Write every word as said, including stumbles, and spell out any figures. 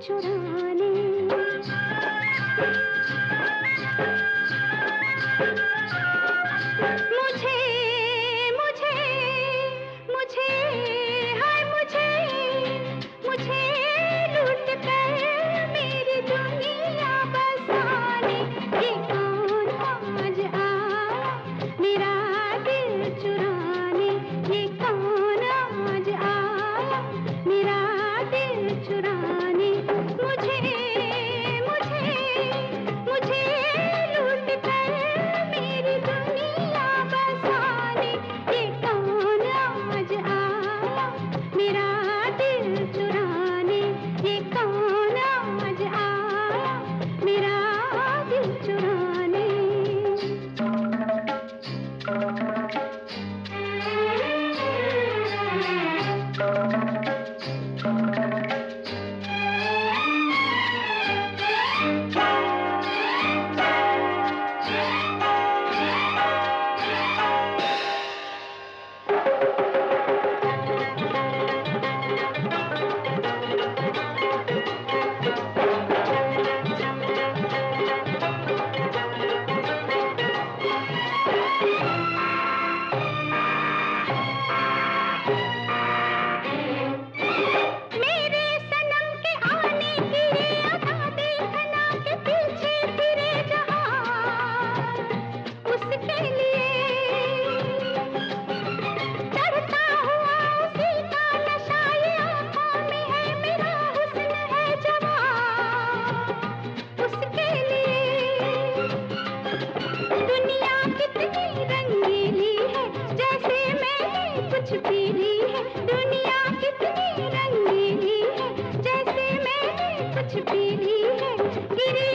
चुराने। मुझे मुझे मुझे हाय मुझे मुझे लूट कर मेरी दुनिया बसाने। ये कौन आज आया मेरा दिल चुराने। ये कौन आज आया मेरा दिल चुराने। मुझे मुझे मुझे लूट कर मेरी दुनिया बसाने। ये कौन आज आया मेरा दिल चुराने। ये कौन आज आया मेरा दिल चुराने। मेरे सनम के आने की ये अदा देखना के पीछे फिरे जहां उसके लिए चढ़ता हुआ उसी का नशा। ये आँखों में है मेरा हुस्न है जवां उसके लिए। दुनिया कितनी रंगीली है जैसे मैंने कुछ पी ली है। दुनिया कितनी रंगीली है जैसे मैंने कुछ पी ली है। गिरी